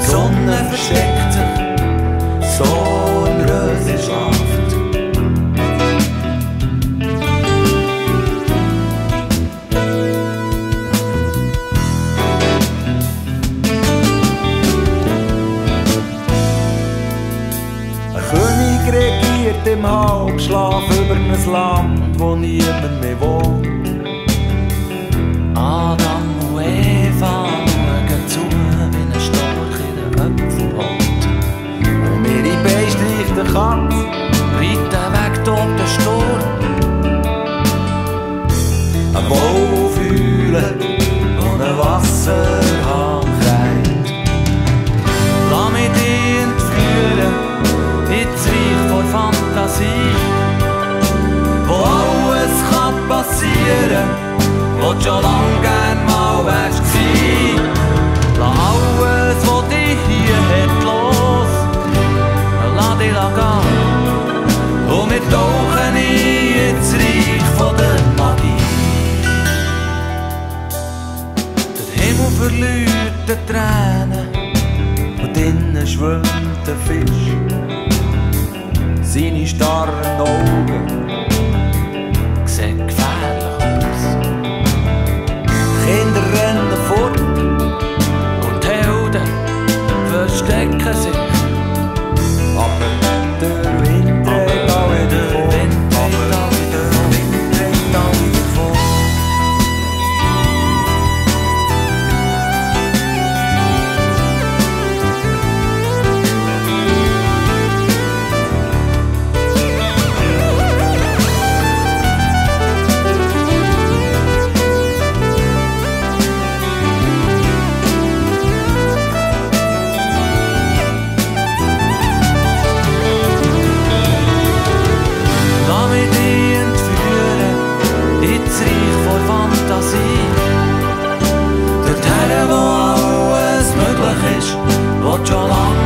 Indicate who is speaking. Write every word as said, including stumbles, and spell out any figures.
Speaker 1: Sonne versteckt sich so im Rösenschaft. König regiert im Halbschlaf über ein Land, wo niemand mehr wohnt. Adam und Eva schauen zu, wie ein Storch in den Apfelholt. Und ihre Beine streicht der Katz, reiten weg tot der Sturm. Ein Wolf heult und ein Wasserhahn kreit. Lass mich dich entführen ins Reich vor Fantasie, wo alles kann passieren, wo du schon lang gern mal wärst gsi. Lass alles, was dich hier hat, los, lass dich gehen, und wir tauchen ein ins Reich von der Magie. Der Himmel verliert die Tränen, und drinnen schwimmt der Fisch. Seine starren Augen sehen gefährlich aus. Kinder rennen fort und die Helden verstecken sich. Aber der Wind dreht auch wieder vor. Aber der Wind dreht auch wieder vor. Dorthin, wo alles möglich ist, wo schon lange